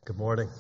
Good morning.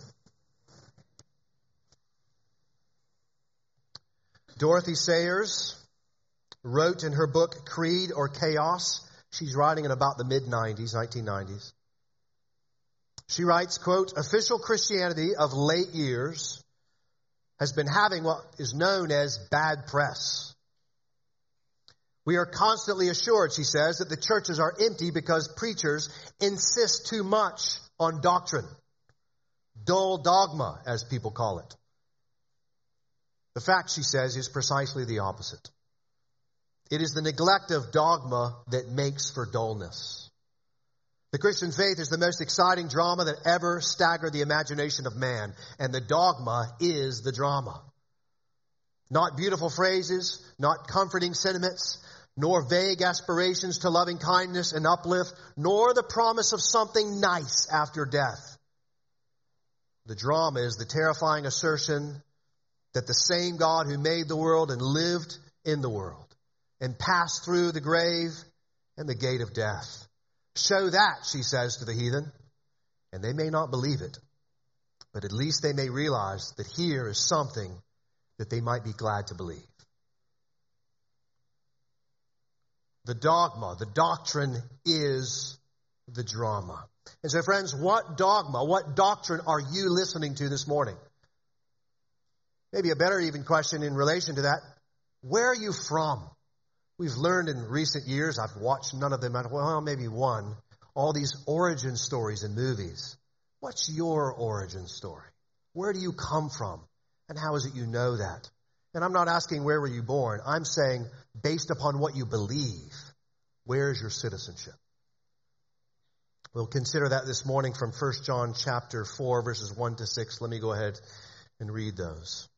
Dorothy Sayers wrote in her book, Creed or Chaos. She's writing in about the mid-90s, 1990s. She writes, quote, official Christianity of late years has been having what is known as bad press. We are constantly assured, she says, that the churches are empty because preachers insist too much on doctrine. Dull dogma, as people call it. The fact, she says, is precisely the opposite. It is the neglect of dogma that makes for dullness. The Christian faith is the most exciting drama that ever staggered the imagination of man, and the dogma is the drama. Not beautiful phrases, not comforting sentiments, nor vague aspirations to loving kindness and uplift, nor the promise of something nice after death. The drama is the terrifying assertion that the same God who made the world and lived in the world and passed through the grave and the gate of death. Show that, she says to the heathen, and they may not believe it, but at least they may realize that here is something that they might be glad to believe. The dogma, the doctrine is the drama. And so, friends, what dogma, what doctrine are you listening to this morning? Maybe a better even question in relation to that, where are you from? We've learned in recent years, I've watched none of them, well, maybe one, all these origin stories in movies. What's your origin story? Where do you come from? And how is it you know that? And I'm not asking where were you born. I'm saying based upon what you believe, where is your citizenship? We'll consider that this morning from 1 John chapter 4, verses 1 to 6. Let me go ahead and read those.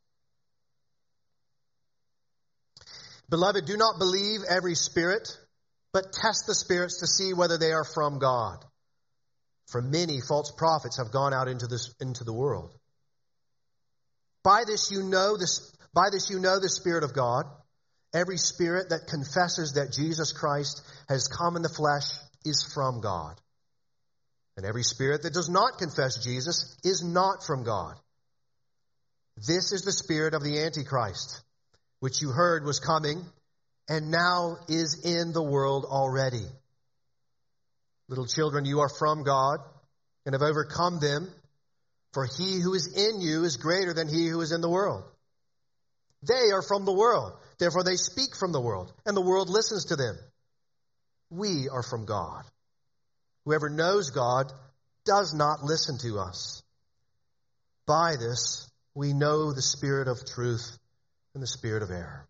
Beloved, do not believe every spirit, but test the spirits to see whether they are from God. For many false prophets have gone out into the world. By this you know the Spirit of God. Every spirit that confesses that Jesus Christ has come in the flesh is from God. And every spirit that does not confess Jesus is not from God. This is the spirit of the Antichrist, which you heard was coming and now is in the world already. Little children, you are from God and have overcome them, for he who is in you is greater than he who is in the world. They are from the world, therefore they speak from the world, and the world listens to them. We are from God. Whoever knows God does not listen to us. By this we know the spirit of truth and the spirit of error.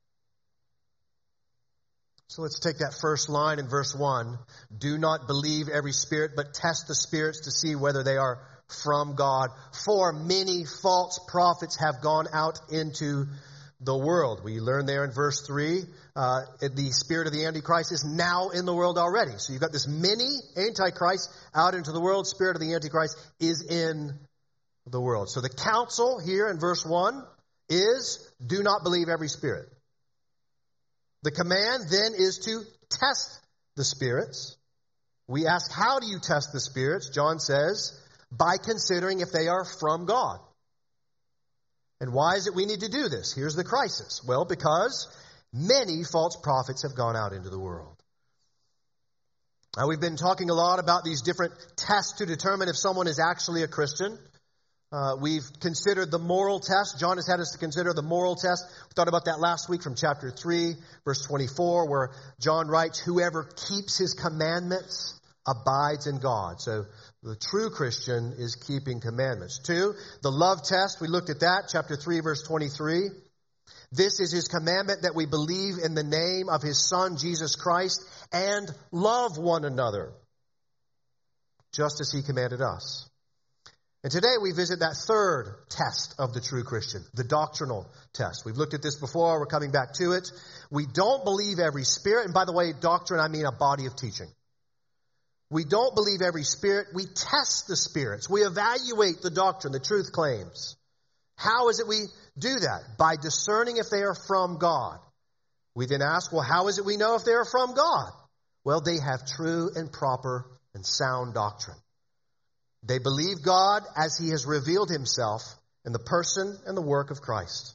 So let's take that first line in verse 1. Do not believe every spirit, but test the spirits to see whether they are from God. For many false prophets have gone out into the world. We learn there in verse 3, the spirit of the Antichrist is now in the world already. So you've got this mini Antichrist out into the world. Spirit of the Antichrist is in the world. So the counsel here in verse 1 is do not believe every spirit. The command then is to test the spirits. We ask, how do you test the spirits? John says, by considering if they are from God. And why is it we need to do this? Here's the crisis. Well, because many false prophets have gone out into the world. Now, we've been talking a lot about these different tests to determine if someone is actually a Christian. We've considered the moral test. John has had us to consider the moral test. We thought about that last week from chapter 3, verse 24, where John writes, whoever keeps his commandments abides in God. So the true Christian is keeping commandments. 2, the love test. We looked at that, chapter 3, verse 23. This is his commandment that we believe in the name of his Son, Jesus Christ, and love one another, just as he commanded us. And today we visit that third test of the true Christian, the doctrinal test. We've looked at this before. We're coming back to it. We don't believe every spirit. And by the way, doctrine, I mean a body of teaching. We don't believe every spirit. We test the spirits. We evaluate the doctrine, the truth claims. How is it we do that? By discerning if they are from God. We then ask, well, how is it we know if they are from God? Well, they have true and proper and sound doctrine. They believe God as he has revealed himself in the person and the work of Christ.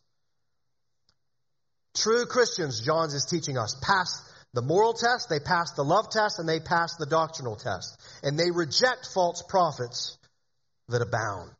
True Christians, John is teaching us, pass the moral test, they pass the love test, and they pass the doctrinal test. And they reject false prophets that abound.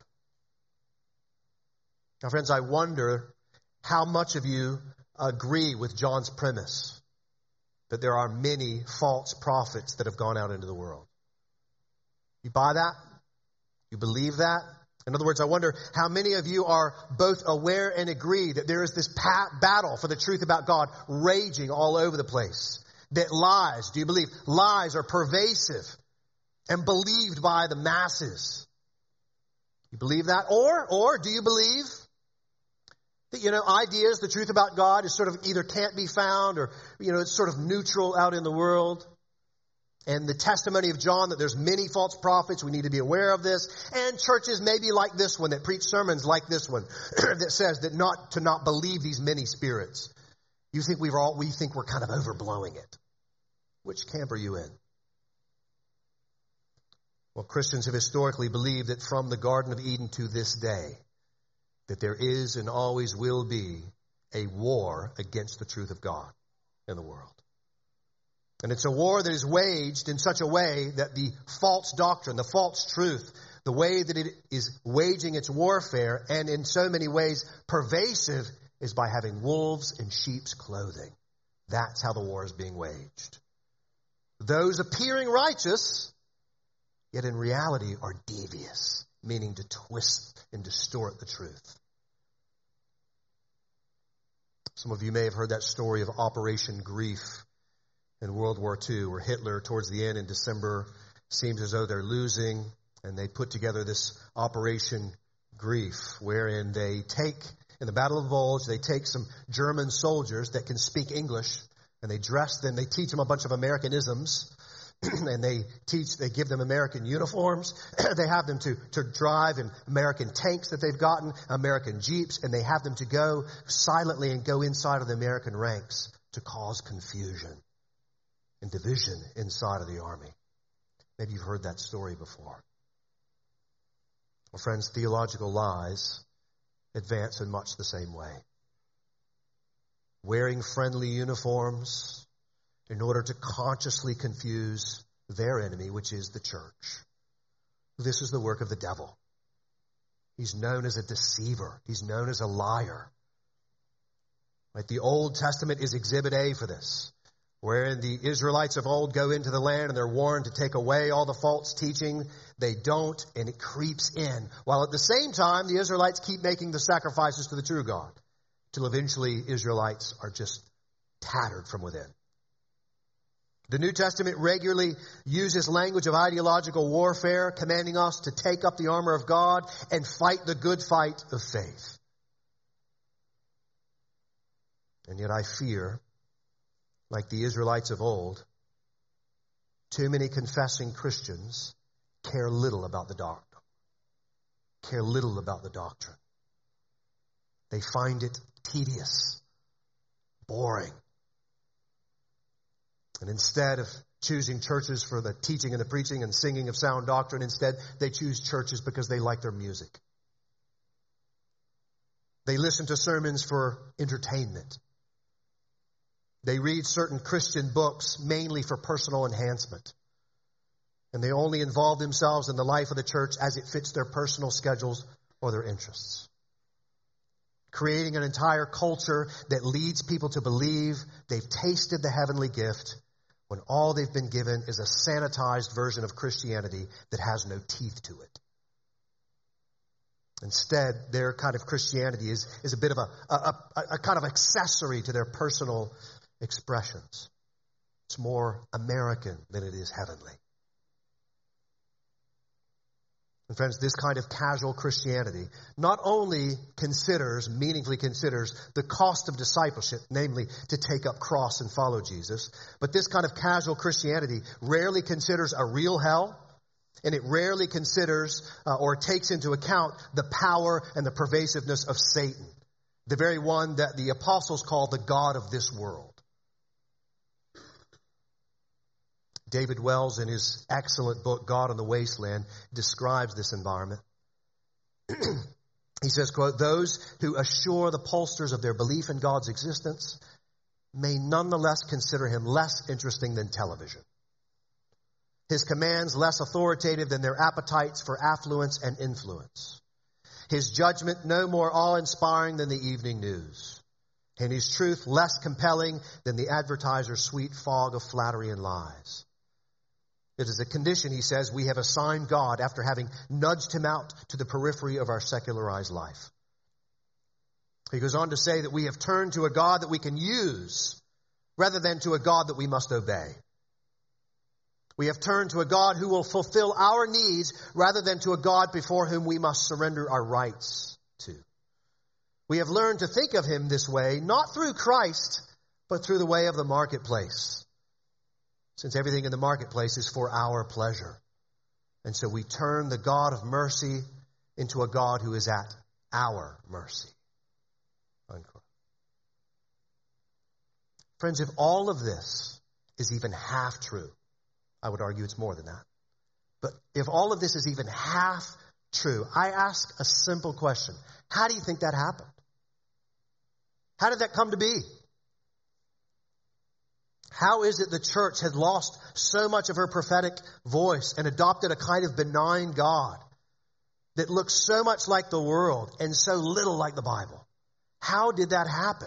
Now, friends, I wonder how much of you agree with John's premise that there are many false prophets that have gone out into the world. You buy that? You believe that? In other words, I wonder how many of you are both aware and agree that there is this battle for the truth about God raging all over the place. That lies, do you believe, lies are pervasive and believed by the masses? You believe that? Or do you believe that, ideas, the truth about God is sort of either can't be found or, it's sort of neutral out in the world? And the testimony of John that there's many false prophets, we need to be aware of this. And churches maybe like this one that preach sermons like this one that says that not to believe these many spirits. You think we think we're kind of overblowing it. Which camp are you in? Well, Christians have historically believed that from the Garden of Eden to this day, that there is and always will be a war against the truth of God in the world. And it's a war that is waged in such a way that the false doctrine, the false truth, the way that it is waging its warfare, and in so many ways pervasive, is by having wolves in sheep's clothing. That's how the war is being waged. Those appearing righteous, yet in reality are devious, meaning to twist and distort the truth. Some of you may have heard that story of Operation Grief in World War II, where Hitler, towards the end in December, seems as though they're losing, and they put together this Operation Grief, wherein they take, in the Battle of Bulge, they take some German soldiers that can speak English, and they dress them, they teach them a bunch of Americanisms, and they give them American uniforms. They have them to drive in American tanks that they've gotten, American Jeeps, and they have them to go silently and go inside of the American ranks to cause confusion and division inside of the army. Maybe you've heard that story before. Well, friends, theological lies advance in much the same way. Wearing friendly uniforms in order to consciously confuse their enemy, which is the church. This is the work of the devil. He's known as a deceiver. He's known as a liar. Right? The Old Testament is exhibit A for this, wherein the Israelites of old go into the land and they're warned to take away all the false teaching. They don't, and it creeps in. While at the same time, the Israelites keep making the sacrifices to the true God, till eventually Israelites are just tattered from within. The New Testament regularly uses language of ideological warfare, commanding us to take up the armor of God and fight the good fight of faith. And yet I fear, like the Israelites of old, too many confessing Christians care little about the doctrine. Care little about the doctrine. They find it tedious, boring. And instead of choosing churches for the teaching and the preaching and singing of sound doctrine, instead they choose churches because they like their music. They listen to sermons for entertainment. They read certain Christian books mainly for personal enhancement. And they only involve themselves in the life of the church as it fits their personal schedules or their interests. Creating an entire culture that leads people to believe they've tasted the heavenly gift when all they've been given is a sanitized version of Christianity that has no teeth to it. Instead, their kind of Christianity is a bit of a kind of accessory to their personal expressions. It's more American than it is heavenly. And friends, this kind of casual Christianity not only meaningfully considers the cost of discipleship, namely to take up cross and follow Jesus, but this kind of casual Christianity rarely considers a real hell, and it rarely considers or takes into account the power and the pervasiveness of Satan, the very one that the apostles call the God of this world. David Wells, in his excellent book, God in the Wasteland, describes this environment. He says, quote, "Those who assure the pollsters of their belief in God's existence may nonetheless consider him less interesting than television. His commands less authoritative than their appetites for affluence and influence. His judgment no more awe-inspiring than the evening news. And his truth less compelling than the advertiser's sweet fog of flattery and lies. It is a condition, he says, we have assigned God after having nudged him out to the periphery of our secularized life." He goes on to say that we have turned to a God that we can use rather than to a God that we must obey. We have turned to a God who will fulfill our needs rather than to a God before whom we must surrender our rights to. We have learned to think of him this way, not through Christ, but through the way of the marketplace. Since everything in the marketplace is for our pleasure. And so we turn the God of mercy into a God who is at our mercy. Unquote. Friends, if all of this is even half true, I would argue it's more than that. But if all of this is even half true, I ask a simple question. How do you think that happened? How did that come to be? How is it the church had lost so much of her prophetic voice and adopted a kind of benign God that looks so much like the world and so little like the Bible? How did that happen?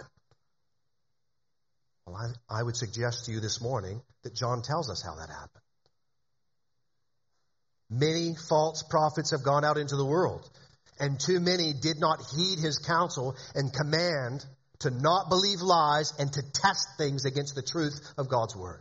Well, I would suggest to you this morning that John tells us how that happened. Many false prophets have gone out into the world, and too many did not heed his counsel and command to not believe lies and to test things against the truth of God's word.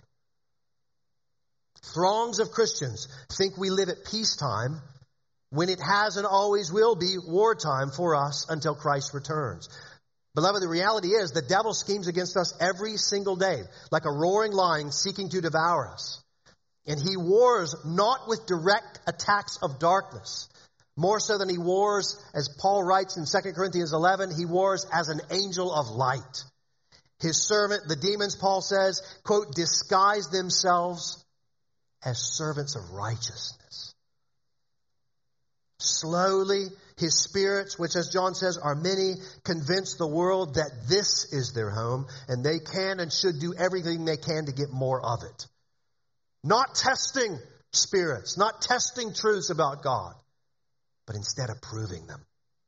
Throngs of Christians think we live at peacetime when it has and always will be wartime for us until Christ returns. Beloved, the reality is the devil schemes against us every single day, like a roaring lion seeking to devour us. And he wars not with direct attacks of darkness, more so than he wars, as Paul writes in 2 Corinthians 11, he wars as an angel of light. His servant, the demons, Paul says, quote, disguise themselves as servants of righteousness. Slowly, his spirits, which as John says are many, convince the world that this is their home and they can and should do everything they can to get more of it. Not testing spirits, not testing truths about God, but instead of proving them.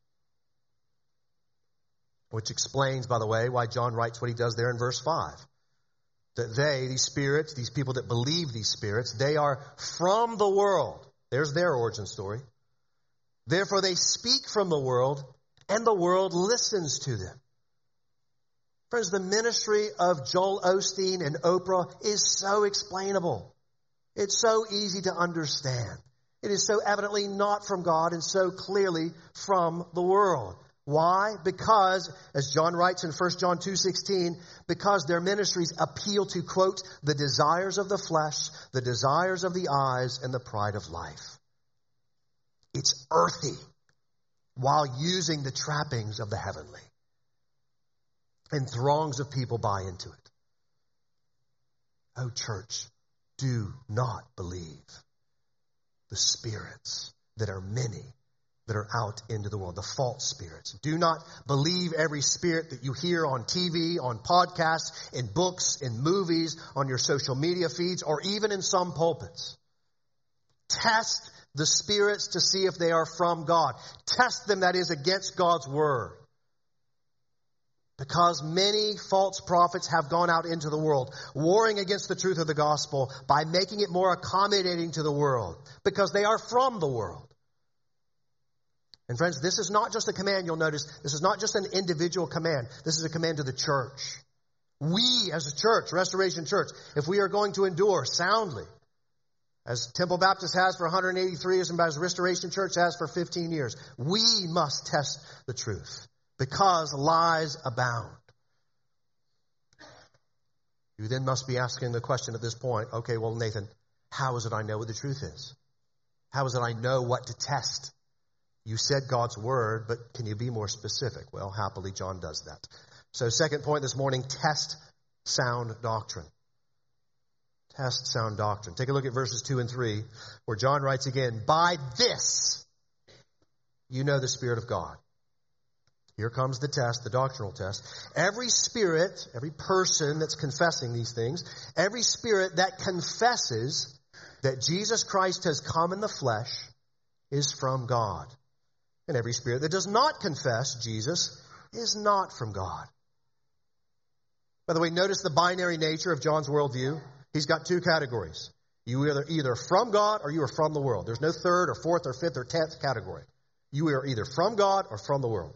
Which explains, by the way, why John writes what he does there in verse 5. That they, these spirits, these people that believe these spirits, they are from the world. There's their origin story. Therefore they speak from the world, and the world listens to them. Friends, the ministry of Joel Osteen and Oprah is so explainable. It's so easy to understand. It is so evidently not from God and so clearly from the world. Why? Because, as John writes in 1 John 2:16, because their ministries appeal to, quote, the desires of the flesh, the desires of the eyes, and the pride of life. It's earthy while using the trappings of the heavenly. And throngs of people buy into it. Oh, church, do not believe the spirits that are many that are out into the world, the false spirits. Do not believe every spirit that you hear on TV, on podcasts, in books, in movies, on your social media feeds, or even in some pulpits. Test the spirits to see if they are from God. Test them, that is, against God's word. Because many false prophets have gone out into the world, warring against the truth of the gospel by making it more accommodating to the world, because they are from the world. And friends, this is not just a command, you'll notice, this is not just an individual command. This is a command to the church. We, as a church, Restoration Church, if we are going to endure soundly, as Temple Baptist has for 183 years and as Restoration Church has for 15 years, we must test the truth. Because lies abound. You then must be asking the question at this point, okay, well, Nathan, how is it I know what the truth is? How is it I know what to test? You said God's word, but can you be more specific? Well, happily, John does that. So second point this morning, test sound doctrine. Test sound doctrine. Take a look at verses 2 and 3, where John writes again, by this you know the Spirit of God. Here comes the test, the doctrinal test. Every spirit, every person that's confessing these things, every spirit that confesses that Jesus Christ has come in the flesh is from God. And every spirit that does not confess Jesus is not from God. By the way, notice the binary nature of John's worldview. He's got two categories. You are either from God or you are from the world. There's no third or fourth or fifth or 10th category. You are either from God or from the world.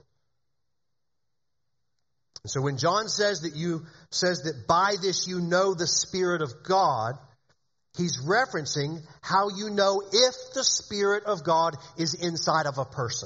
And so when John says that by this you know the Spirit of God, he's referencing how you know if the Spirit of God is inside of a person.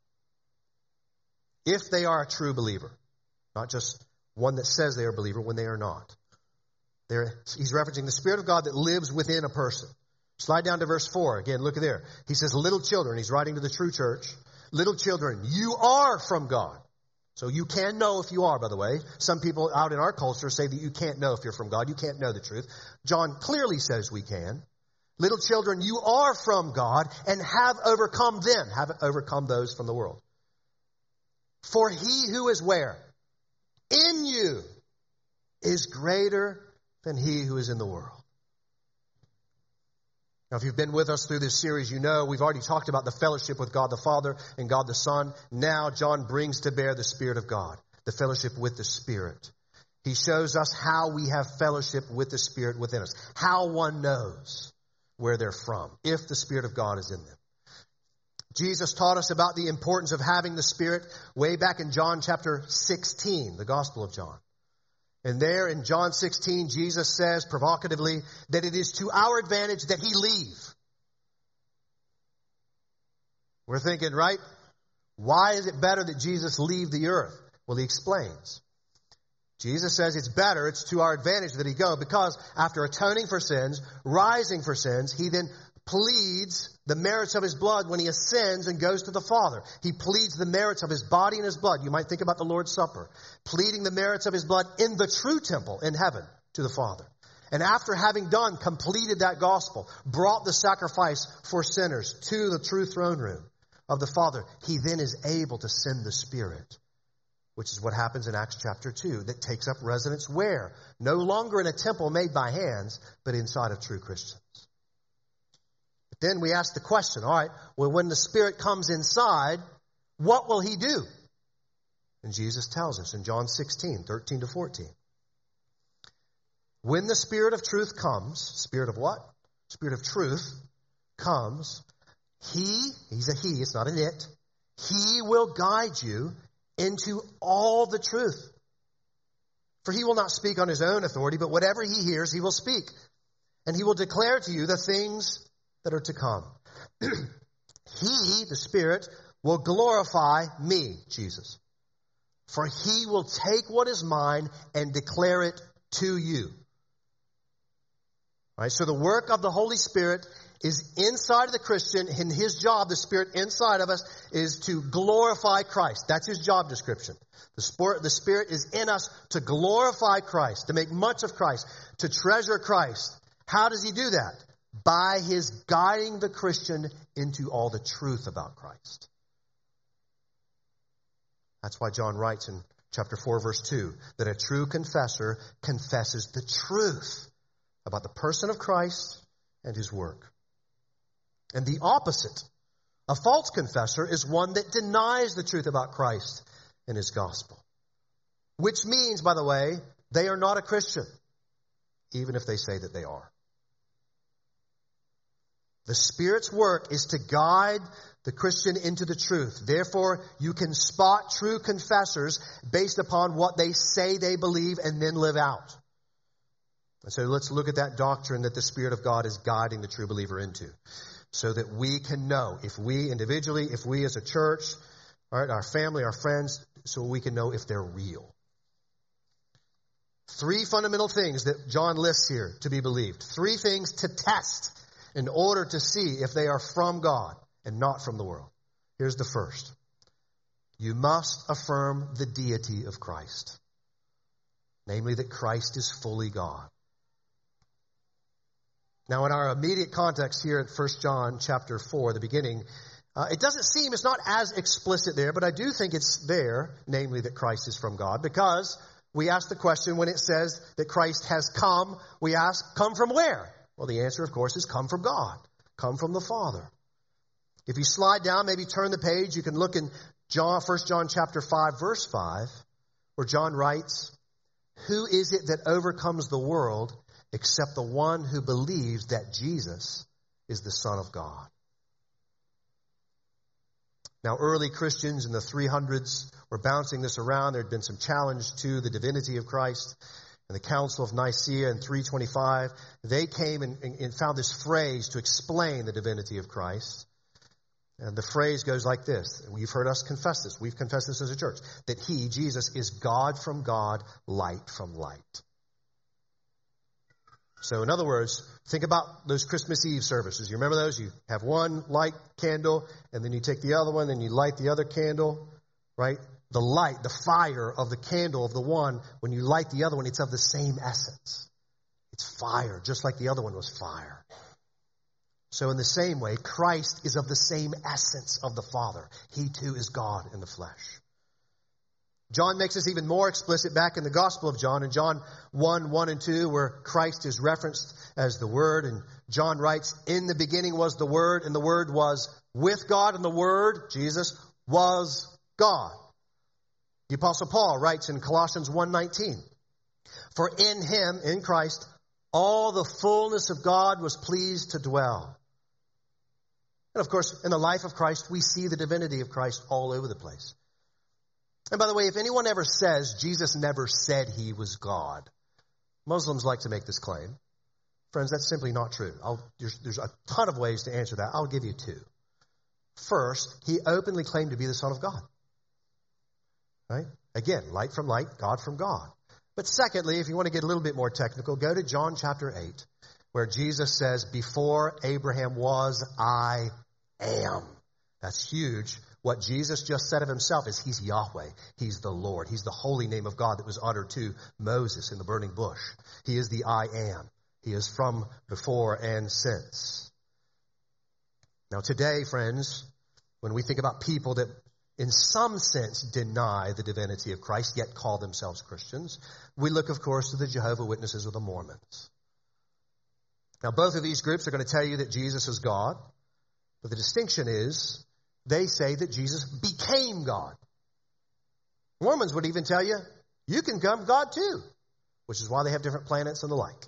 If they are a true believer. Not just one that says they are a believer when they are not. He's referencing the Spirit of God that lives within a person. Slide down to verse 4. Again, look at there. He says, little children. He's writing to the true church. Little children, you are from God. So you can know if you are, by the way. Some people out in our culture say that you can't know if you're from God. You can't know the truth. John clearly says we can. Little children, you are from God and have overcome them. Have overcome those from the world. For he who is where? In you is greater than he who is in the world. Now, if you've been with us through this series, you know we've already talked about the fellowship with God the Father and God the Son. Now, John brings to bear the Spirit of God, the fellowship with the Spirit. He shows us how we have fellowship with the Spirit within us, how one knows where they're from, if the Spirit of God is in them. Jesus taught us about the importance of having the Spirit way back in John chapter 16, the Gospel of John. And there in John 16, Jesus says provocatively that it is to our advantage that he leave. We're thinking, right? Why is it better that Jesus leave the earth? Well, he explains. Jesus says it's better, it's to our advantage that he go, because after atoning for sins, rising for sins, he then pleads the merits of his blood when he ascends and goes to the Father. He pleads the merits of his body and his blood. You might think about the Lord's Supper. Pleading the merits of his blood in the true temple in heaven to the Father. And after having done, completed that gospel, brought the sacrifice for sinners to the true throne room of the Father, he then is able to send the Spirit, which is what happens in Acts chapter 2, that takes up residence where? No longer in a temple made by hands, but inside of true Christians. Then we ask the question, all right, well, when the Spirit comes inside, what will he do? And Jesus tells us in John 16, 13 to 14. When the Spirit of truth comes, Spirit of what? Spirit of truth comes, he's a he, it's not an it, he will guide you into all the truth. For he will not speak on his own authority, but whatever he hears, he will speak. And he will declare to you the things that are to come. He, the Spirit, will glorify me, Jesus. For he will take what is mine and declare it to you. All right, so the work of the Holy Spirit is inside of the Christian, and his job, the Spirit inside of us, is to glorify Christ. That's his job description. The Spirit is in us to glorify Christ, to make much of Christ, to treasure Christ. How does he do that? By his guiding the Christian into all the truth about Christ. That's why John writes in chapter 4, verse 2, that a true confessor confesses the truth about the person of Christ and his work. And the opposite, a false confessor, is one that denies the truth about Christ and his gospel. Which means, by the way, they are not a Christian, even if they say that they are. The Spirit's work is to guide the Christian into the truth. Therefore, you can spot true confessors based upon what they say they believe and then live out. And so let's look at that doctrine that the Spirit of God is guiding the true believer into, so that we can know, if we individually, if we as a church, all right, our family, our friends, so we can know if they're real. 3 fundamental things that John lists here to be believed. 3 things to test in order to see if they are from God and not from the world. Here's the first. You must affirm the deity of Christ. Namely, that Christ is fully God. Now, in our immediate context here at 1 John chapter 4, the beginning, it doesn't seem, it's not as explicit there, but I do think it's there, namely that Christ is from God, because we ask the question when it says that Christ has come, we ask, come from where? Well, the answer, of course, is come from God, come from the Father. If you slide down, maybe turn the page, you can look in 1 John chapter 5, verse 5, where John writes, "Who is it that overcomes the world except the one who believes that Jesus is the Son of God?" Now, early Christians in the 300s were bouncing this around. There had been some challenge to the divinity of Christ. In the Council of Nicaea in 325, they came and found this phrase to explain the divinity of Christ. And the phrase goes like this. You've heard us confess this. We've confessed this as a church. That he, Jesus, is God from God, light from light. So in other words, think about those Christmas Eve services. You remember those? You have one light candle, and then you take the other one, and you light the other candle, right? The light, the fire of the candle of the one, when you light the other one, it's of the same essence. It's fire, just like the other one was fire. So in the same way, Christ is of the same essence of the Father. He too is God in the flesh. John makes this even more explicit back in the Gospel of John, in John 1 and 2, where Christ is referenced as the Word. And John writes, "In the beginning was the Word, and the Word was with God, and the Word," Jesus, "was God." The Apostle Paul writes in Colossians 1:19, "For in him," in Christ, "all the fullness of God was pleased to dwell." And of course, in the life of Christ, we see the divinity of Christ all over the place. And by the way, if anyone ever says Jesus never said he was God, Muslims like to make this claim. Friends, that's simply not true. There's a ton of ways to answer that. I'll give you two. First, he openly claimed to be the Son of God. Right? Again, light from light, God from God. But secondly, if you want to get a little bit more technical, go to John chapter 8, where Jesus says, "Before Abraham was, I am." That's huge. What Jesus just said of himself is he's Yahweh. He's the Lord. He's the holy name of God that was uttered to Moses in the burning bush. He is the I am. He is from before and since. Now today, friends, when we think about people that in some sense deny the divinity of Christ, yet call themselves Christians, we look, of course, to the Jehovah's Witnesses or the Mormons. Now, both of these groups are going to tell you that Jesus is God, but the distinction is they say that Jesus became God. Mormons would even tell you, you can become God too, which is why they have different planets and the like.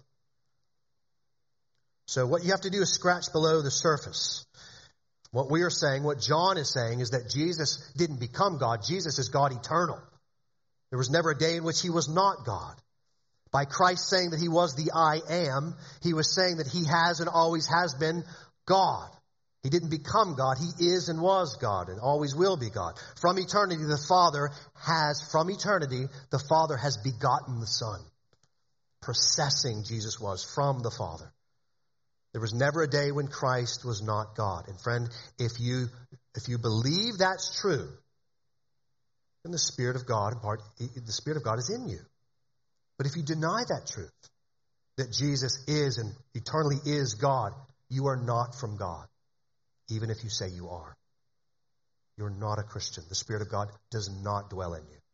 So what you have to do is scratch below the surface. What we are saying, what John is saying, is that Jesus didn't become God. Jesus is God eternal. There was never a day in which he was not God. By Christ saying that he was the I am, he was saying that he has and always has been God. He didn't become God. He is and was God and always will be God. From eternity, the Father has begotten the Son. Processing Jesus was from the Father. There was never a day when Christ was not God. And friend, if you believe that's true, then the Spirit of God is in you. But if you deny that truth, that Jesus is and eternally is God, you are not from God. Even if you say you are. You're not a Christian. The Spirit of God does not dwell in you.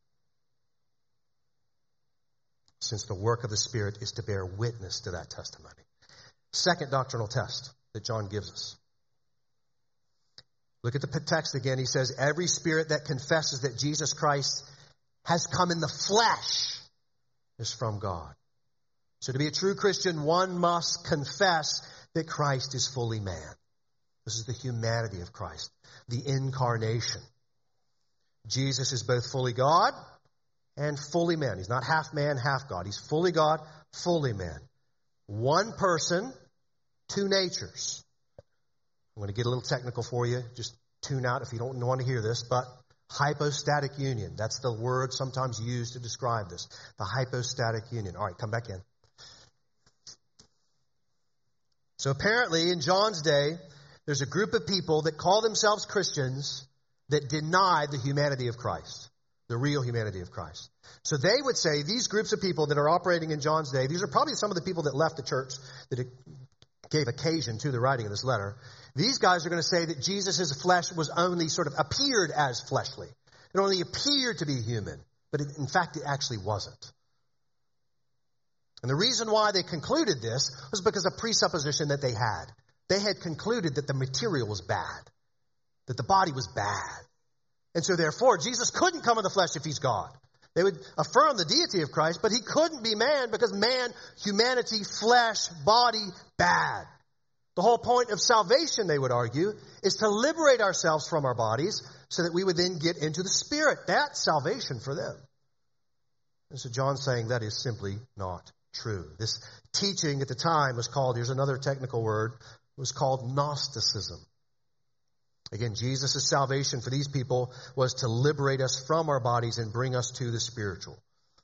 Since the work of the Spirit is to bear witness to that testimony. Second doctrinal test that John gives us. Look at the text again. He says, every spirit that confesses that Jesus Christ has come in the flesh is from God. So to be a true Christian, one must confess that Christ is fully man. This is the humanity of Christ, the incarnation. Jesus is both fully God and fully man. He's not half man, half God. He's fully God, fully man. One person, two natures. I'm going to get a little technical for you. Just tune out if you don't want to hear this, but hypostatic union. That's the word sometimes used to describe this. The hypostatic union. All right, come back in. So apparently in John's day, there's a group of people that call themselves Christians that deny the humanity of Christ, the real humanity of Christ. So they would say these groups of people that are operating in John's day, these are probably some of the people that left the church, that gave occasion to the writing of this letter. These guys are going to say that Jesus' flesh was only sort of appeared as fleshly. It only appeared to be human, but in fact, it actually wasn't. And the reason why they concluded this was because of a presupposition that they had. They had concluded that the material was bad, that the body was bad. And so therefore, Jesus couldn't come in the flesh if he's God. They would affirm the deity of Christ, but he couldn't be man because man, humanity, flesh, body, bad. The whole point of salvation, they would argue, is to liberate ourselves from our bodies so that we would then get into the Spirit. That's salvation for them. And so John's saying that is simply not true. This teaching at the time was called, here's another technical word, was called Gnosticism. Again, Jesus' salvation for these people was to liberate us from our bodies and bring us to the spiritual.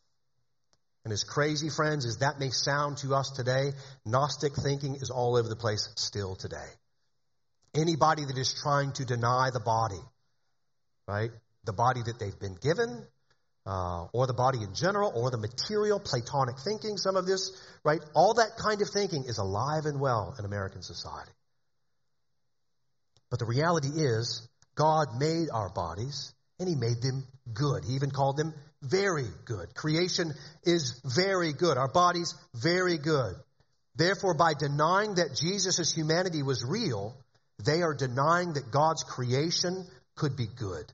And as crazy, friends, as that may sound to us today, Gnostic thinking is all over the place still today. Anybody that is trying to deny the body, right? The body that they've been given, or the body in general, or the material, Platonic thinking, some of this, right? All that kind of thinking is alive and well in American society. But the reality is, God made our bodies, and he made them good. He even called them very good. Creation is very good. Our bodies, very good. Therefore, by denying that Jesus' humanity was real, they are denying that God's creation could be good.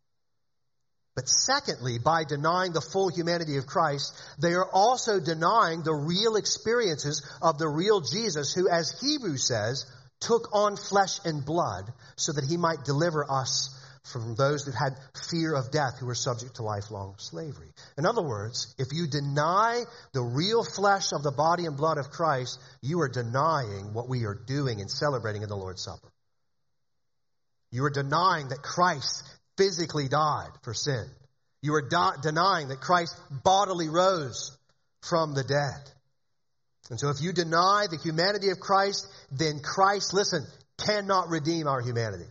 But secondly, by denying the full humanity of Christ, they are also denying the real experiences of the real Jesus who, as Hebrews says, took on flesh and blood so that he might deliver us from those that had fear of death, who were subject to lifelong slavery. In other words, if you deny the real flesh of the body and blood of Christ, you are denying what we are doing and celebrating in the Lord's Supper. You are denying that Christ physically died for sin. You are denying that Christ bodily rose from the dead. And so if you deny the humanity of Christ, then Christ, listen, cannot redeem our humanity.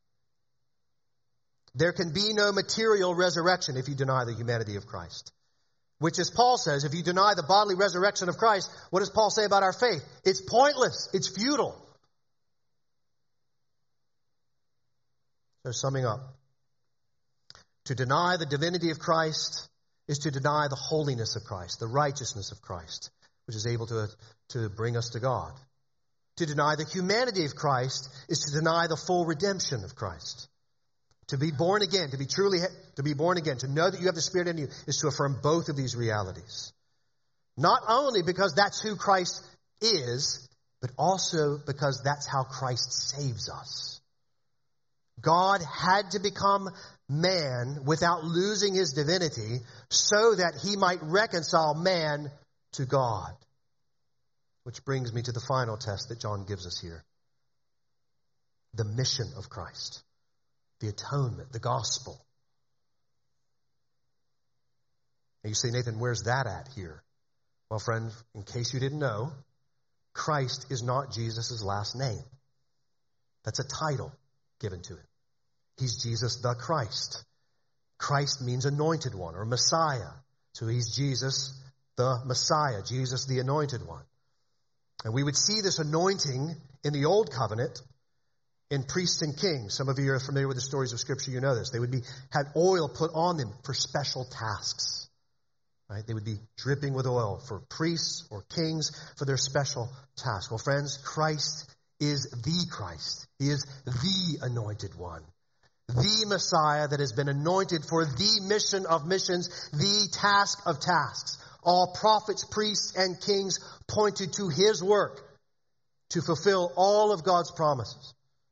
There can be no material resurrection if you deny the humanity of Christ. Which, as Paul says, if you deny the bodily resurrection of Christ, what does Paul say about our faith? It's pointless. It's futile. So summing up, to deny the divinity of Christ is to deny the holiness of Christ, the righteousness of Christ, which is able to bring us to God. To deny the humanity of Christ is to deny the full redemption of Christ. To be born again, to be born again, to know that you have the Spirit in you, is to affirm both of these realities. Not only because that's who Christ is, but also because that's how Christ saves us. God had to become man without losing his divinity so that he might reconcile man to God. Which brings me to the final test that John gives us here. The mission of Christ. The atonement, the gospel. And you say, Nathan, where's that at here? Well, friend, in case you didn't know, Christ is not Jesus' last name. That's a title given to him. He's Jesus the Christ. Christ means anointed one or Messiah. So he's Jesus the Messiah, Jesus the anointed one. And we would see this anointing in the Old Covenant in priests and kings. Some of you are familiar with the stories of Scripture. You know this. They would had oil put on them for special tasks. Right? They would be dripping with oil for priests or kings for their special tasks. Well, friends, Christ is the Christ. He is the anointed one. The Messiah that has been anointed for the mission of missions, the task of tasks. All prophets, priests, and kings pointed to his work to fulfill all of God's promises.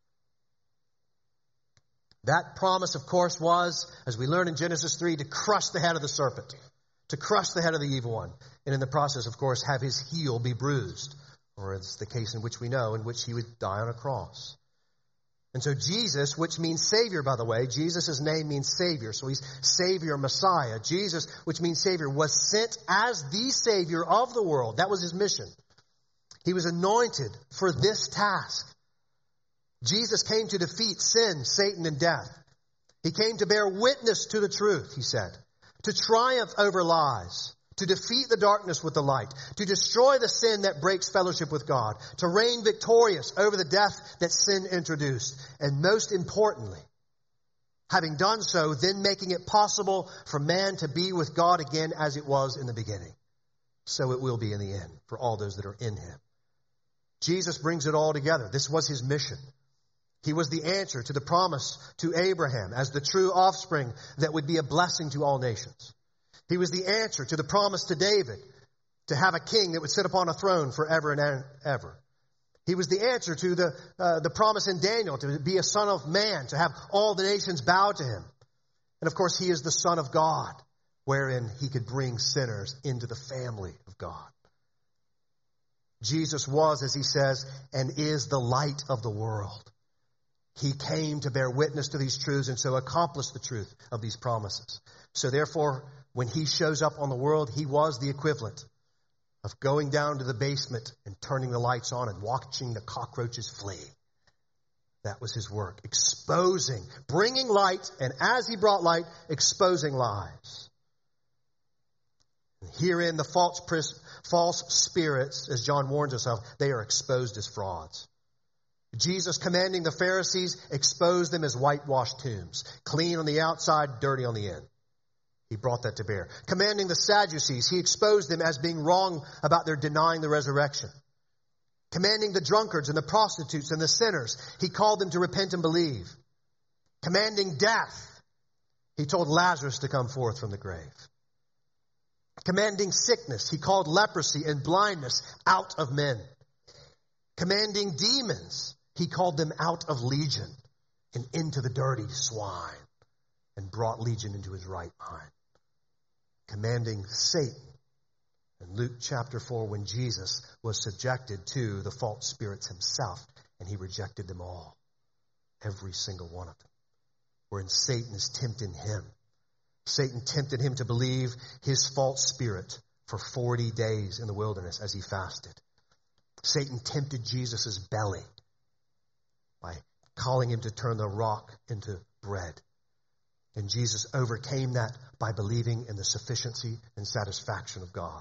That promise, of course, was, as we learn in Genesis 3, to crush the head of the serpent, to crush the head of the evil one, and in the process, of course, have his heel be bruised, or it's the case in which we know, in which he would die on a cross. And so Jesus, which means Savior, by the way, Jesus' name means Savior, so he's Savior, Messiah. Jesus, which means Savior, was sent as the Savior of the world. That was his mission. He was anointed for this task. Jesus came to defeat sin, Satan, and death. He came to bear witness to the truth, he said, to triumph over lies, to defeat the darkness with the light, to destroy the sin that breaks fellowship with God, to reign victorious over the death that sin introduced, and most importantly, having done so, then making it possible for man to be with God again as it was in the beginning. So it will be in the end for all those that are in him. Jesus brings it all together. This was his mission. He was the answer to the promise to Abraham as the true offspring that would be a blessing to all nations. He was the answer to the promise to David to have a king that would sit upon a throne forever and ever. He was the answer to the promise in Daniel to be a son of man, to have all the nations bow to him. And of course, he is the Son of God, wherein he could bring sinners into the family of God. Jesus was, as he says, and is the light of the world. He came to bear witness to these truths and so accomplish the truth of these promises. So therefore, when he shows up on the world, he was the equivalent of going down to the basement and turning the lights on and watching the cockroaches flee. That was his work. Exposing, bringing light, and as he brought light, exposing lies. And herein the false spirits, as John warns us of, they are exposed as frauds. Jesus, commanding the Pharisees, exposed them as whitewashed tombs, clean on the outside, dirty on the in. He brought that to bear. Commanding the Sadducees, he exposed them as being wrong about their denying the resurrection. Commanding the drunkards and the prostitutes and the sinners, he called them to repent and believe. Commanding death, he told Lazarus to come forth from the grave. Commanding sickness, he called leprosy and blindness out of men. Commanding demons, he called them out of Legion and into the dirty swine, and brought Legion into his right mind. Commanding Satan in Luke chapter 4, when Jesus was subjected to the false spirits himself, and he rejected them all, every single one of them, wherein Satan is tempting him. Satan tempted him to believe his false spirit for 40 days in the wilderness as he fasted. Satan tempted Jesus' belly by calling him to turn the rock into bread. And Jesus overcame that by believing in the sufficiency and satisfaction of God.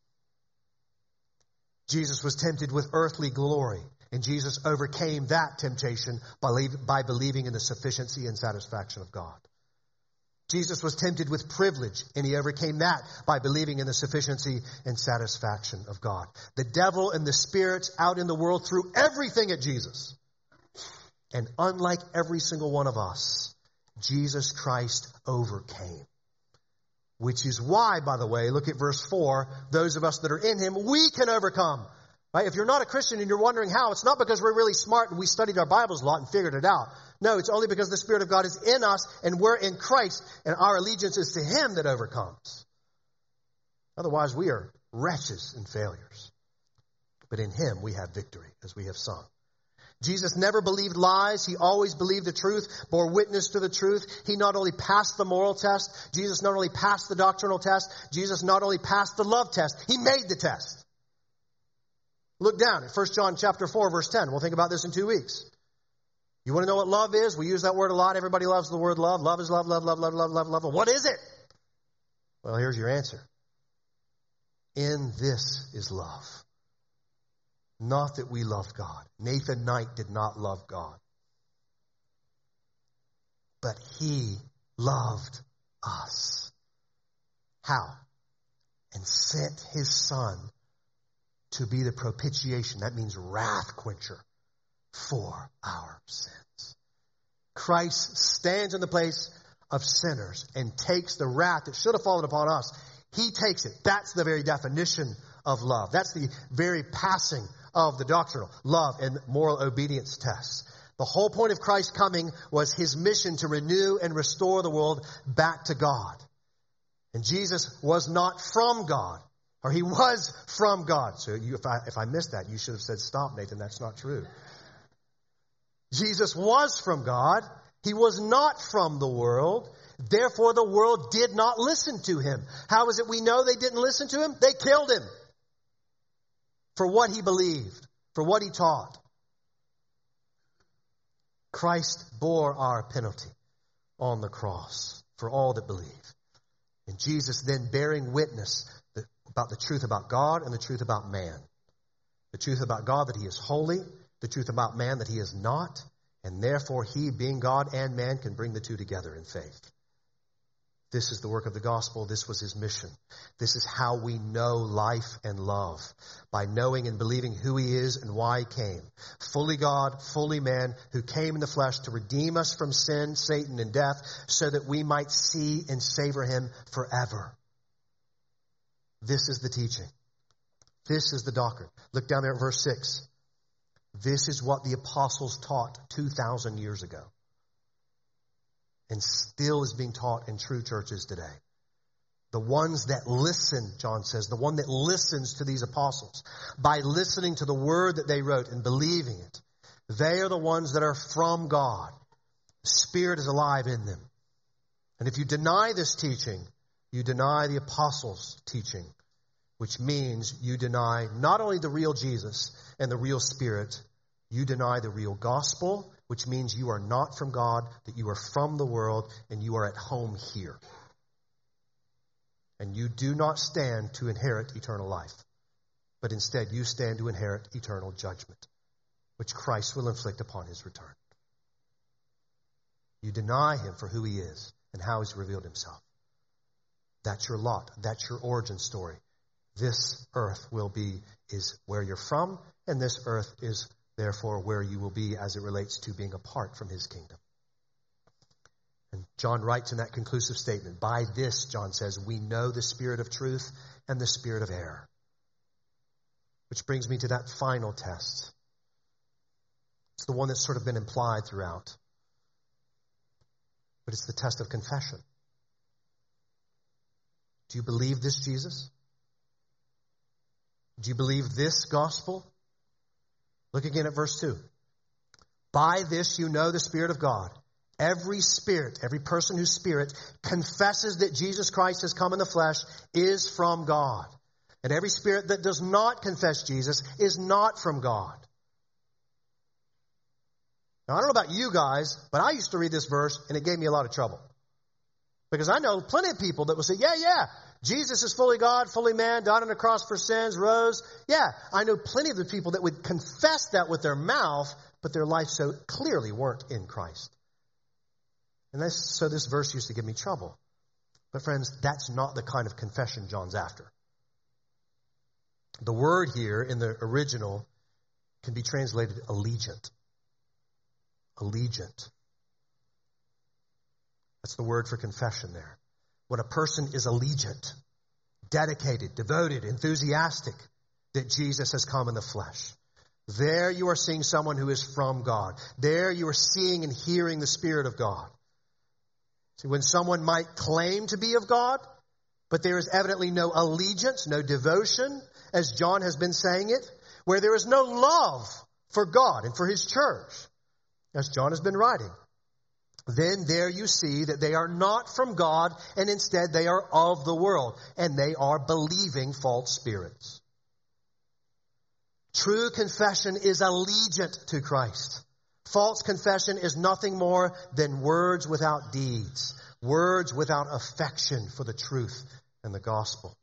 Jesus was tempted with earthly glory, and Jesus overcame that temptation by believing in the sufficiency and satisfaction of God. Jesus was tempted with privilege, and he overcame that by believing in the sufficiency and satisfaction of God. The devil and the spirits out in the world threw everything at Jesus. And unlike every single one of us, Jesus Christ overcame. Which is why, by the way, look at verse 4, those of us that are in him, we can overcome. Right? If you're not a Christian and you're wondering how, it's not because we're really smart and we studied our Bibles a lot and figured it out. No, it's only because the Spirit of God is in us and we're in Christ and our allegiance is to him that overcomes. Otherwise, we are wretches and failures. But in him we have victory, as we have sung. Jesus never believed lies. He always believed the truth, bore witness to the truth. He not only passed the moral test, Jesus not only passed the doctrinal test, Jesus not only passed the love test, he made the test. Look down at 1 John chapter 4, verse 10. We'll think about this in 2 weeks. You want to know what love is? We use that word a lot. Everybody loves the word love. Love is love, love, love, love, love, love, love. What is it? Well, here's your answer. In this is love. Not that we love God. Nathan Knight did not love God. But he loved us. How? And sent his son to be the propitiation. That means wrath quencher for our sins. Christ stands in the place of sinners and takes the wrath that should have fallen upon us. He takes it. That's the very definition of love. That's the very passing of the doctrinal love and moral obedience tests. The whole point of Christ coming was his mission to renew and restore the world back to God. And Jesus was not from God, or he was from God. So if I missed that, you should have said, stop, Nathan, that's not true. Jesus was from God. He was not from the world. Therefore, the world did not listen to him. How is it we know they didn't listen to him? They killed him for what he believed, for what he taught. Christ bore our penalty on the cross for all that believe. And Jesus then bearing witness about the truth about God and the truth about man. The truth about God that he is holy, the truth about man that he is not, and therefore he, being God and man, can bring the two together in faith. This is the work of the gospel. This was his mission. This is how we know life and love, by knowing and believing who he is and why he came. Fully God, fully man, who came in the flesh to redeem us from sin, Satan, and death, so that we might see and savor him forever. This is the teaching. This is the doctrine. Look down there at verse 6. This is what the apostles taught 2,000 years ago, and still is being taught in true churches today. The ones that listen, John says, the one that listens to these apostles, by listening to the word that they wrote and believing it, they are the ones that are from God. The Spirit is alive in them. And if you deny this teaching, you deny the apostles' teaching, which means you deny not only the real Jesus and the real Spirit, you deny the real gospel, which means you are not from God, that you are from the world, and you are at home here. And you do not stand to inherit eternal life, but instead you stand to inherit eternal judgment, which Christ will inflict upon his return. You deny him for who he is and how he's revealed himself. That's your lot. That's your origin story. This earth is where you're from, and this earth is therefore where you will be as it relates to being apart from his kingdom. And John writes in that conclusive statement, by this, John says, we know the spirit of truth and the spirit of error. Which brings me to that final test. It's the one that's sort of been implied throughout. But it's the test of confession. Do you believe this Jesus? Do you believe this gospel? Look again at verse 2. By this you know the Spirit of God. Every spirit, every person whose spirit confesses that Jesus Christ has come in the flesh is from God. And every spirit that does not confess Jesus is not from God. Now, I don't know about you guys, but I used to read this verse and it gave me a lot of trouble. Because I know plenty of people that will say, yeah, Jesus is fully God, fully man, died on the cross for sins, rose. Yeah, I know plenty of the people that would confess that with their mouth, but their life so clearly weren't in Christ. And so this verse used to give me trouble. But friends, that's not the kind of confession John's after. The word here in the original can be translated allegiant. Allegiant. That's the word for confession there. When a person is allegiant, dedicated, devoted, enthusiastic that Jesus has come in the flesh. There you are seeing someone who is from God. There you are seeing and hearing the Spirit of God. See, when someone might claim to be of God, but there is evidently no allegiance, no devotion, as John has been saying it, where there is no love for God and for his church, as John has been writing, then there you see that they are not from God, and instead they are of the world, and they are believing false spirits. True confession is allegiant to Christ. False confession is nothing more than words without deeds, words without affection for the truth and the gospel.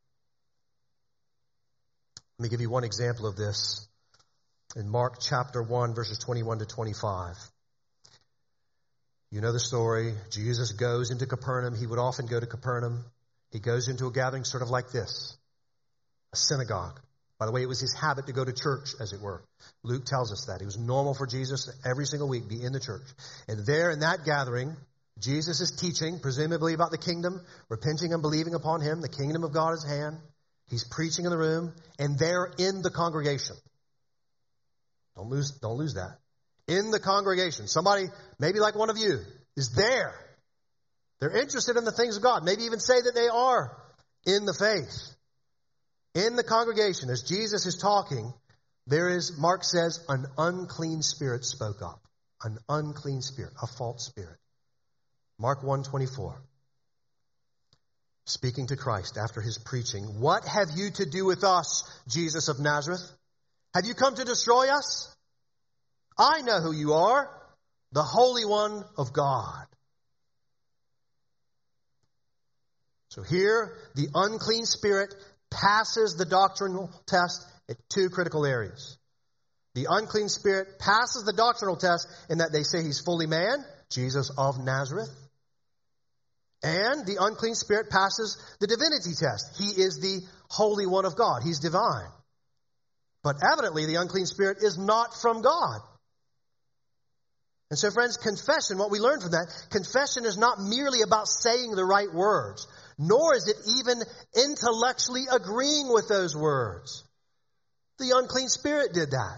Let me give you one example of this in Mark chapter 1, verses 21 to 25. You know the story. Jesus goes into Capernaum. He would often go to Capernaum. He goes into a gathering sort of like this, a synagogue. By the way, it was his habit to go to church, as it were. Luke tells us that. It was normal for Jesus every single week be in the church. And there in that gathering, Jesus is teaching, presumably about the kingdom, repenting and believing upon him. The kingdom of God is at hand. He's preaching in the room, and they're in the congregation. Don't lose that. In the congregation. Somebody, maybe like one of you, is there. They're interested in the things of God. Maybe even say that they are in the faith. In the congregation, as Jesus is talking, there is, Mark says, an unclean spirit spoke up. An unclean spirit, a false spirit. Mark 1:24. Speaking to Christ after his preaching, what have you to do with us, Jesus of Nazareth? Have you come to destroy us? I know who you are, the Holy One of God. So here, the unclean spirit passes the doctrinal test at two critical areas. The unclean spirit passes the doctrinal test in that they say he's fully man, Jesus of Nazareth. And the unclean spirit passes the divinity test. He is the Holy One of God. He's divine. But evidently the unclean spirit is not from God. And so, friends, confession, what we learn from that, confession is not merely about saying the right words, nor is it even intellectually agreeing with those words. The unclean spirit did that.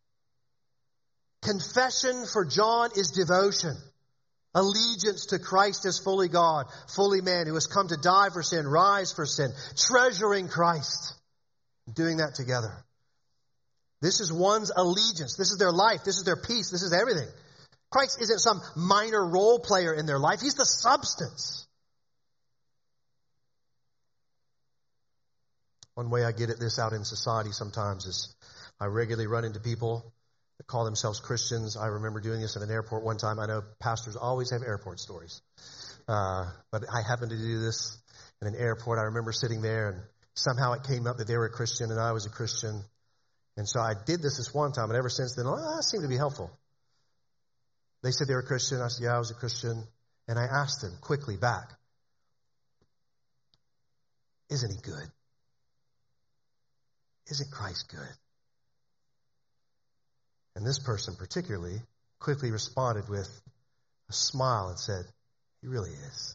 Confession for John is devotion, allegiance to Christ as fully God, fully man, who has come to die for sin, rise for sin, treasuring Christ, doing that together. This is one's allegiance. This is their life. This is their peace. This is everything. Christ isn't some minor role player in their life. He's the substance. One way I get at this out in society sometimes is I regularly run into people that call themselves Christians. I remember doing this at an airport one time. I know pastors always have airport stories. But I happened to do this in an airport. I remember sitting there and somehow it came up that they were a Christian and I was a Christian. And so I did this one time, and ever since then, it seemed to be helpful. They said they were a Christian. I said, yeah, I was a Christian. And I asked them quickly back, isn't he good? Isn't Christ good? And this person particularly quickly responded with a smile and said, he really is.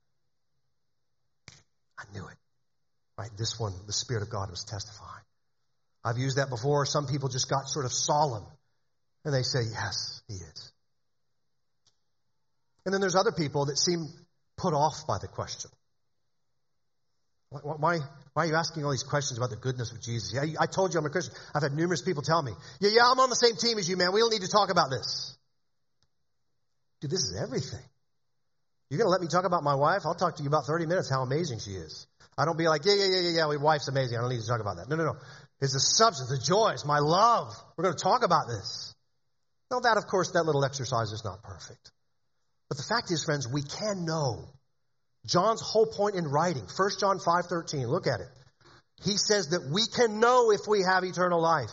I knew it. Right? This one, the Spirit of God was testifying. I've used that before. Some people just got sort of solemn. And they say, yes, he is. And then there's other people that seem put off by the question. Why are you asking all these questions about the goodness of Jesus? Yeah, I told you I'm a Christian. I've had numerous people tell me, yeah, I'm on the same team as you, man. We don't need to talk about this. Dude, this is everything. You're going to let me talk about my wife? I'll talk to you about 30 minutes how amazing she is. I don't be like, yeah, my wife's amazing. I don't need to talk about that. No. It's the substance, the joys, my love. We're going to talk about this. Now that, of course, that little exercise is not perfect. But the fact is, friends, we can know. John's whole point in writing, 1 John 5:13, look at it. He says that we can know if we have eternal life.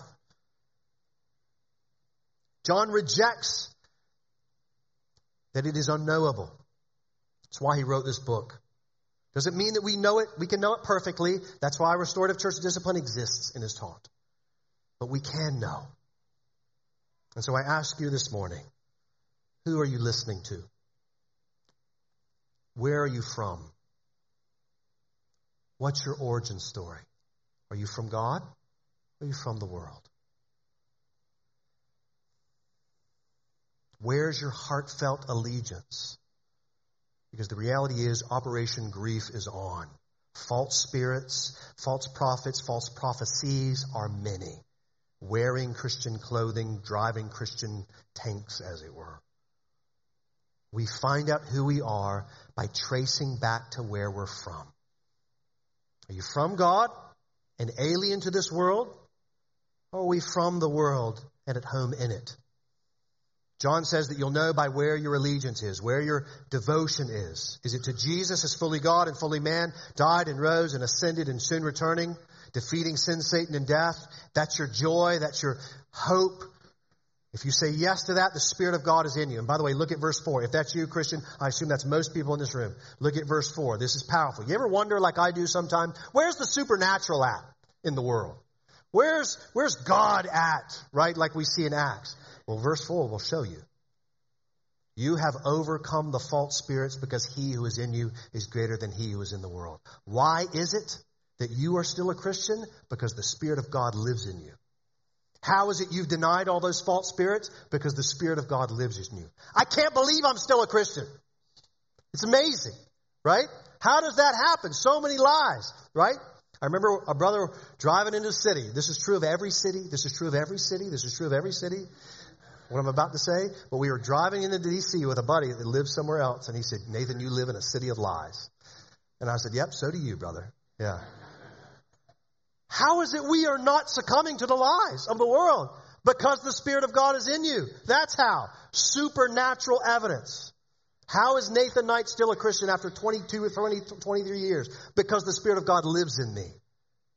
John rejects that it is unknowable. That's why he wrote this book. Doesn't mean that we know it, we can know it perfectly. That's why restorative church discipline exists and is taught. But we can know. And so I ask you this morning, who are you listening to? Where are you from? What's your origin story? Are you from God? Or are you from the world? Where's your heartfelt allegiance? Because the reality is, Operation Grief is on. False spirits, false prophets, false prophecies are many. Wearing Christian clothing, driving Christian tanks, as it were. We find out who we are by tracing back to where we're from. Are you from God, an alien to this world? Or are we from the world and at home in it? John says that you'll know by where your allegiance is, where your devotion is. Is it to Jesus as fully God and fully man, died and rose and ascended and soon returning, defeating sin, Satan, and death? That's your joy. That's your hope. If you say yes to that, the Spirit of God is in you. And by the way, look at verse 4. If that's you, Christian, I assume that's most people in this room. Look at verse 4. This is powerful. You ever wonder, like I do sometimes, where's the supernatural at in the world? Where's God at, right, like we see in Acts? Well, verse 4 will show you. You have overcome the false spirits because he who is in you is greater than he who is in the world. Why is it that you are still a Christian? Because the Spirit of God lives in you. How is it you've denied all those false spirits? Because the Spirit of God lives in you. I can't believe I'm still a Christian. It's amazing, right? How does that happen? So many lies, right? I remember a brother driving into the city. This is true of every city. This is true of every city. This is true of every city. What I'm about to say, but we were driving into D.C. with a buddy that lived somewhere else, and he said, Nathan, you live in a city of lies. And I said, yep, so do you, brother. Yeah. How is it we are not succumbing to the lies of the world? Because the Spirit of God is in you. That's how. Supernatural evidence. How is Nathan Knight still a Christian after 22 or 23 years? Because the Spirit of God lives in me.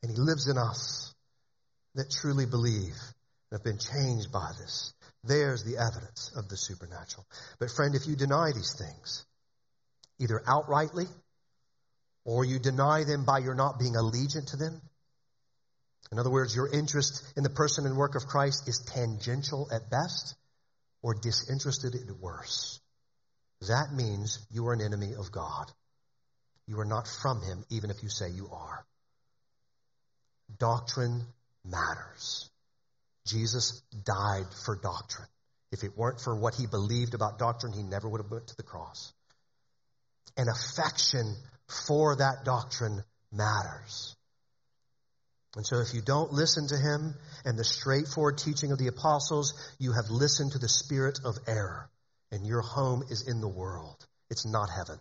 and he lives in us that truly believe and have been changed by this. There's the evidence of the supernatural. But friend, if you deny these things, either outrightly or you deny them by your not being allegiant to them, in other words, your interest in the person and work of Christ is tangential at best or disinterested at worst. That means you are an enemy of God. You are not from him, even if you say you are. Doctrine matters. Jesus died for doctrine. If it weren't for what he believed about doctrine, he never would have went to the cross. And affection for that doctrine matters. And so if you don't listen to him and the straightforward teaching of the apostles, you have listened to the spirit of error. And your home is in the world. It's not heaven.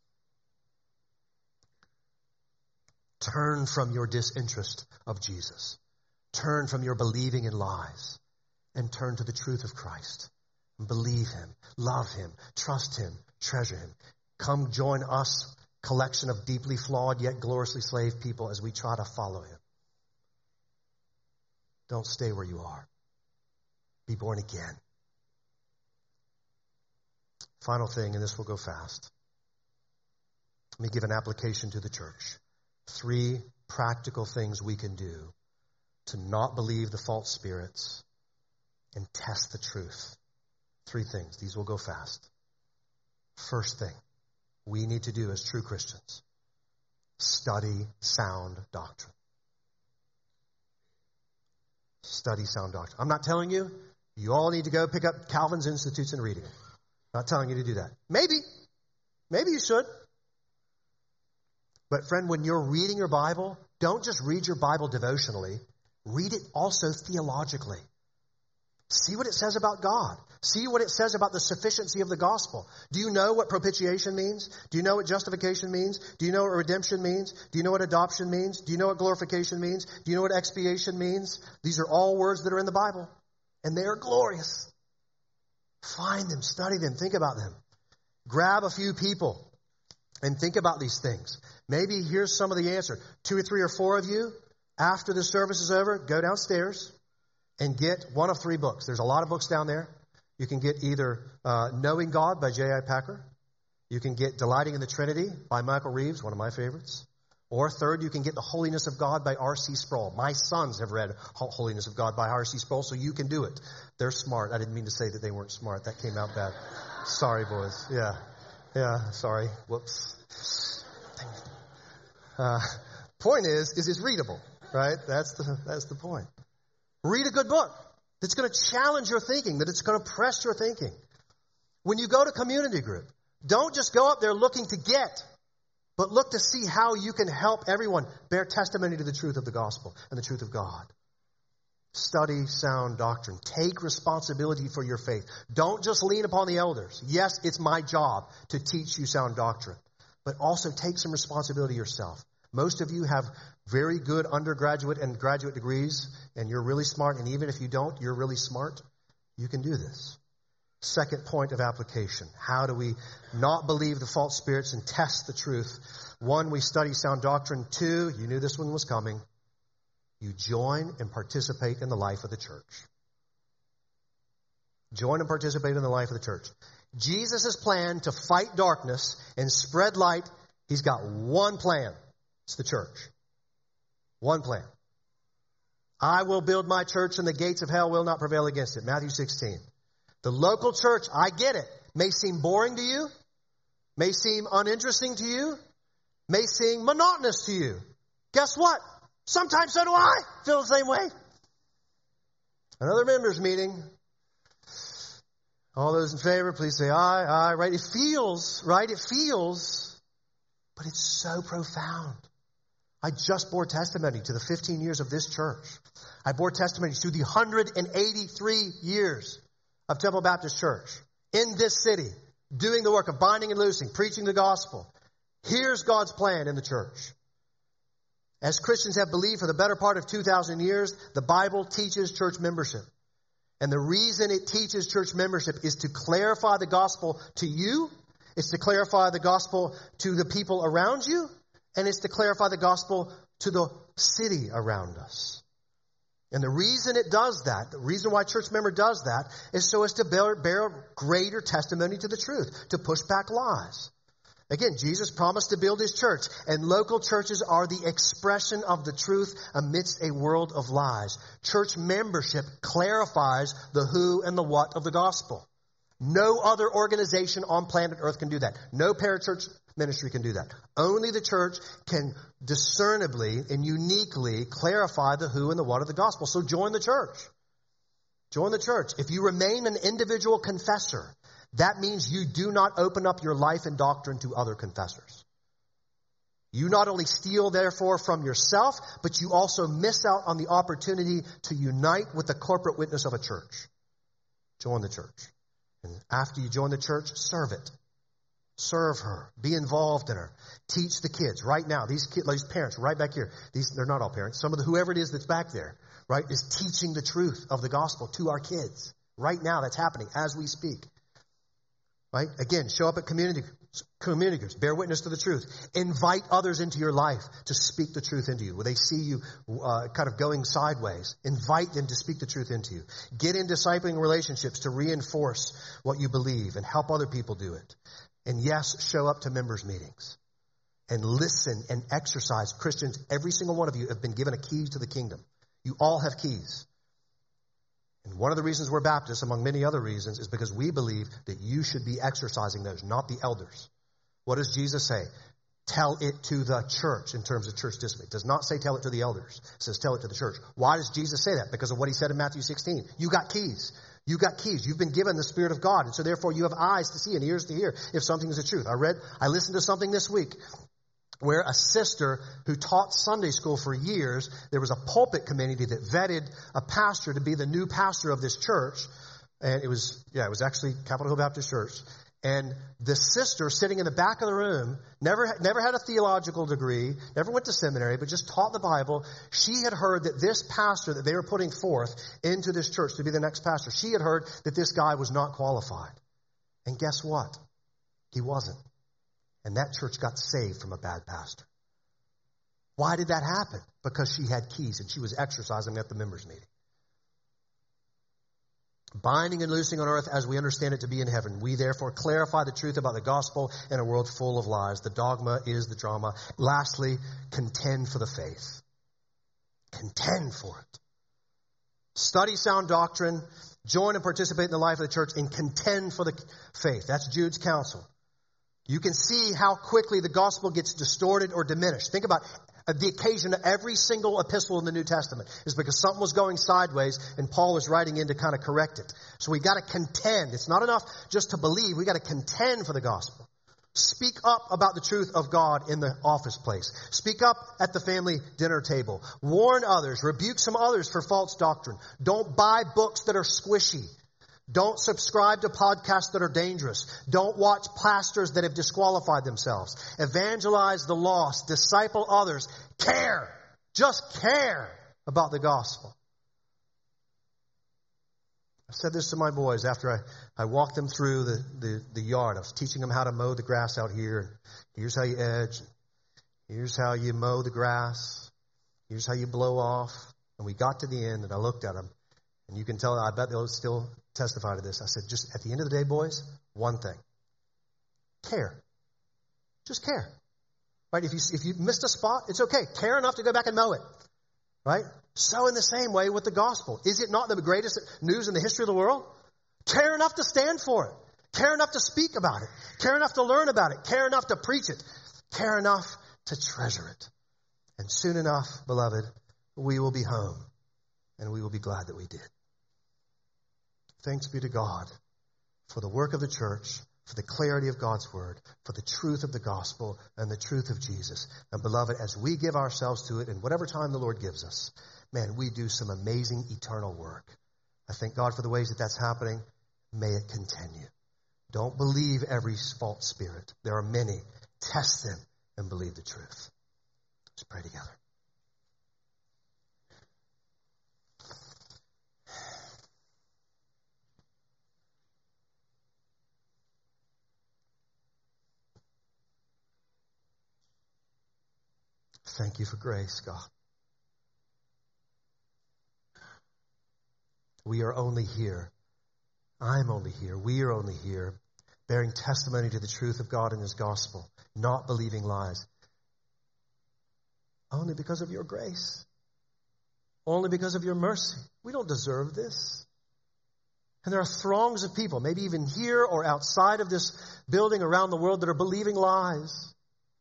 Turn from your disinterest of Jesus. Turn from your believing in lies. And turn to the truth of Christ. And believe him. Love him. Trust him. Treasure him. Come join us, collection of deeply flawed yet gloriously slave people, as we try to follow him. Don't stay where you are. Be born again. Final thing, and this will go fast. Let me give an application to the church. 3 practical things we can do to not believe the false spirits and test the truth. 3 things. These will go fast. First thing we need to do as true Christians: study sound doctrine. Study sound doctrine. I'm not telling you all need to go pick up Calvin's Institutes and read it. I'm not telling you to do that. Maybe you should. But friend, when you're reading your Bible, don't just read your Bible devotionally. Read it also theologically. See what it says about God. See what it says about the sufficiency of the gospel. Do you know what propitiation means? Do you know what justification means? Do you know what redemption means? Do you know what adoption means? Do you know what glorification means? Do you know what expiation means? These are all words that are in the Bible, and they are glorious. Find them, study them, think about them. Grab a few people and think about these things. Maybe here's some of the answer. 2 or 3 or 4 of you, after the service is over, go downstairs and get one of 3 books. There's a lot of books down there. You can get either Knowing God by J.I. Packer. You can get Delighting in the Trinity by Michael Reeves, one of my favorites. Or third, you can get The Holiness of God by R.C. Sproul. My sons have read Holiness of God by R.C. Sproul, so you can do it. They're smart. I didn't mean to say that they weren't smart. That came out bad. Sorry, boys. Yeah, sorry. Whoops. Point is it's readable, right? That's the point. Read a good book that's going to challenge your thinking, that it's going to press your thinking. When you go to community group, don't just go up there looking to get, but look to see how you can help everyone bear testimony to the truth of the gospel and the truth of God. Study sound doctrine. Take responsibility for your faith. Don't just lean upon the elders. Yes, it's my job to teach you sound doctrine, but also take some responsibility yourself. Most of you have very good undergraduate and graduate degrees, and you're really smart. And even if you don't, you're really smart. You can do this. Second point of application. How do we not believe the false spirits and test the truth? 1, we study sound doctrine. 2, you knew this one was coming. You join and participate in the life of the church. Join and participate in the life of the church. Jesus' plan to fight darkness and spread light, he's got one plan. It's the church. One plan. I will build my church and the gates of hell will not prevail against it. Matthew 16. The local church, I get it, may seem boring to you, may seem uninteresting to you, may seem monotonous to you. Guess what? Sometimes so do I. Feel the same way. Another members meeting. All those in favor, please say aye, aye, right? It feels, but it's so profound. I just bore testimony to the 15 years of this church. I bore testimony to the 183 years of Temple Baptist Church in this city, doing the work of binding and loosing, preaching the gospel. Here's God's plan in the church. As Christians have believed for the better part of 2,000 years, the Bible teaches church membership. And the reason it teaches church membership is to clarify the gospel to you. It's to clarify the gospel to the people around you. And it's to clarify the gospel to the city around us. And the reason it does that, the reason why a church member does that, is so as to bear greater testimony to the truth, to push back lies. Again, Jesus promised to build his church, and local churches are the expression of the truth amidst a world of lies. Church membership clarifies the who and the what of the gospel. No other organization on planet Earth can do that. No parachurch ministry can do that. Only the church can discernibly and uniquely clarify the who and the what of the gospel. So join the church. Join the church. If you remain an individual confessor, that means you do not open up your life and doctrine to other confessors. You not only steal, therefore, from yourself, but you also miss out on the opportunity to unite with the corporate witness of a church. Join the church. And after you join the church, serve it. Serve her. Be involved in her. Teach the kids right now. These parents right back here. They're not all parents. Some of whoever it is that's back there, right, is teaching the truth of the gospel to our kids. Right now, that's happening as we speak. Right? Again, show up at community groups. Bear witness to the truth. Invite others into your life to speak the truth into you. Where they see you kind of going sideways, invite them to speak the truth into you. Get in discipling relationships to reinforce what you believe and help other people do it. And yes, show up to members' meetings and listen and exercise. Christians, every single one of you have been given a key to the kingdom. You all have keys. And one of the reasons we're Baptists, among many other reasons, is because we believe that you should be exercising those, not the elders. What does Jesus say? Tell it to the church in terms of church discipline. It does not say tell it to the elders. It says tell it to the church. Why does Jesus say that? Because of what he said in Matthew 16. You got keys. You got keys. You've been given the Spirit of God. And so therefore you have eyes to see and ears to hear if something is the truth. I listened to something this week where a sister who taught Sunday school for years, there was a pulpit committee that vetted a pastor to be the new pastor of this church. And it was actually Capitol Hill Baptist Church. And the sister sitting in the back of the room, never had a theological degree, never went to seminary, but just taught the Bible. She had heard that this pastor that they were putting forth into this church to be the next pastor, she had heard that this guy was not qualified. And guess what? He wasn't. And that church got saved from a bad pastor. Why did that happen? Because she had keys and she was exercising at the members' meeting. Binding and loosing on earth as we understand it to be in heaven. We therefore clarify the truth about the gospel in a world full of lies. The dogma is the drama. Lastly, contend for the faith. Contend for it. Study sound doctrine. Join and participate in the life of the church and contend for the faith. That's Jude's counsel. You can see how quickly the gospel gets distorted or diminished. Think about the occasion of every single epistle in the New Testament is because something was going sideways and Paul was writing in to kind of correct it. So we got to contend. It's not enough just to believe. We got to contend for the gospel. Speak up about the truth of God in the office place. Speak up at the family dinner table. Warn others. Rebuke some others for false doctrine. Don't buy books that are squishy. Don't subscribe to podcasts that are dangerous. Don't watch pastors that have disqualified themselves. Evangelize the lost. Disciple others. Care. Just care about the gospel. I said this to my boys after I walked them through the yard. I was teaching them how to mow the grass out here. Here's how you edge. Here's how you mow the grass. Here's how you blow off. And we got to the end and I looked at them. And you can tell, I bet they'll still testify to this. I said, just at the end of the day, boys, one thing. Care. Just care. Right? If you missed a spot, it's okay. Care enough to go back and mow it. Right? So in the same way with the gospel. Is it not the greatest news in the history of the world? Care enough to stand for it. Care enough to speak about it. Care enough to learn about it. Care enough to preach it. Care enough to treasure it. And soon enough, beloved, we will be home. And we will be glad that we did. Thanks be to God for the work of the church, for the clarity of God's word, for the truth of the gospel and the truth of Jesus. And beloved, as we give ourselves to it in whatever time the Lord gives us, man, we do some amazing eternal work. I thank God for the ways that that's happening. May it continue. Don't believe every false spirit. There are many. Test them and believe the truth. Let's pray together. Thank you for grace, God. We are only here. I'm only here. We are only here, bearing testimony to the truth of God and His gospel, not believing lies. Only because of your grace. Only because of your mercy. We don't deserve this. And there are throngs of people, maybe even here or outside of this building around the world, that are believing lies.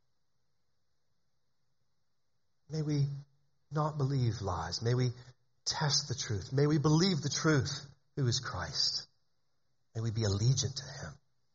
May we not believe lies. May we test the truth. May we believe the truth, who is Christ. May we be allegiant to Him.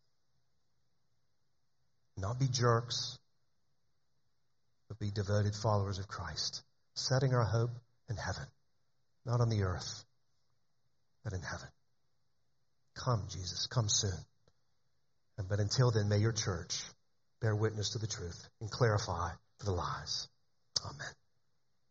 Not be jerks, but be devoted followers of Christ, setting our hope in heaven, not on the earth, but in heaven. Come, Jesus, come soon. But until then, may your church bear witness to the truth and clarify for the lies. Amen.